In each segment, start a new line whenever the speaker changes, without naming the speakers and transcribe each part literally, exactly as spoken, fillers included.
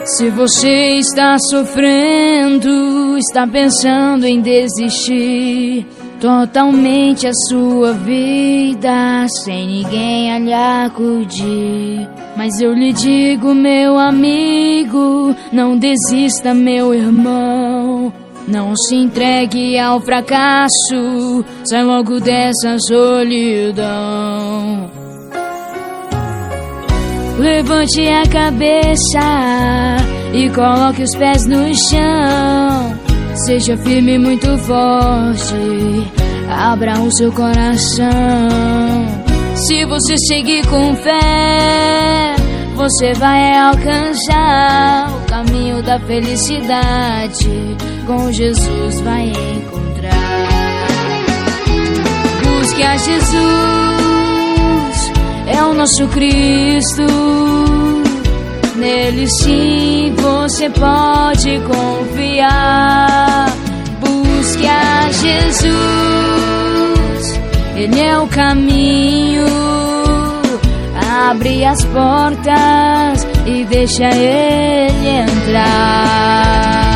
Se você está sofrendo, está pensando em desistir totalmente a sua vida, sem ninguém a lhe acudir, mas eu lhe digo, meu amigo, não desista, meu irmão. Não se entregue ao fracasso, sai logo dessa solidão. Levante a cabeça e coloque os pés no chão. Seja firme e muito forte, abra o seu coração. Se você seguir com fé, você vai alcançar o caminho da felicidade. Com Jesus vai encontrar. Busque a Jesus, é o nosso Cristo. Nele sim você pode confiar. Busque a Jesus, Ele é o caminho. Abre as portas e deixa Ele entrar.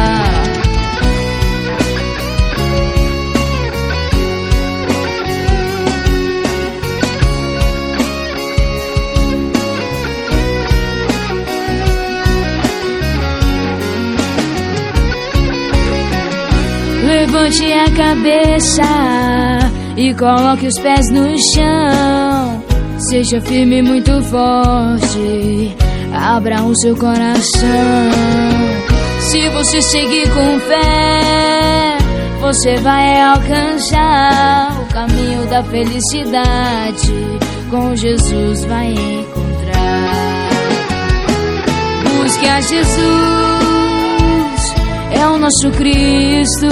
Levante a cabeça e coloque os pés no chão. Seja firme e muito forte, abra o seu coração. Se você seguir com fé, você vai alcançar o caminho da felicidade. Com Jesus vai encontrar. Busque a Jesus, é o nosso Cristo.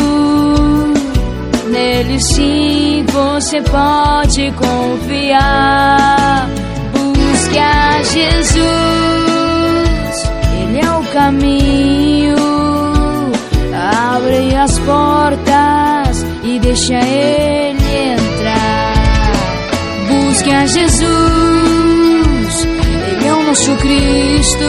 Nele sim você pode confiar. Busque a Jesus, Ele é o caminho. Abre as portas e deixa Ele entrar. Busque a Jesus, Ele é o nosso Cristo.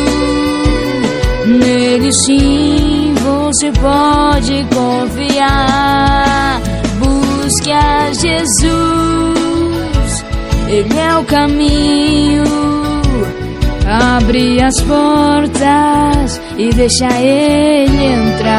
Nele sim você pode confiar. Busque a Jesus, Ele é o caminho. Abre as portas e deixa Ele entrar.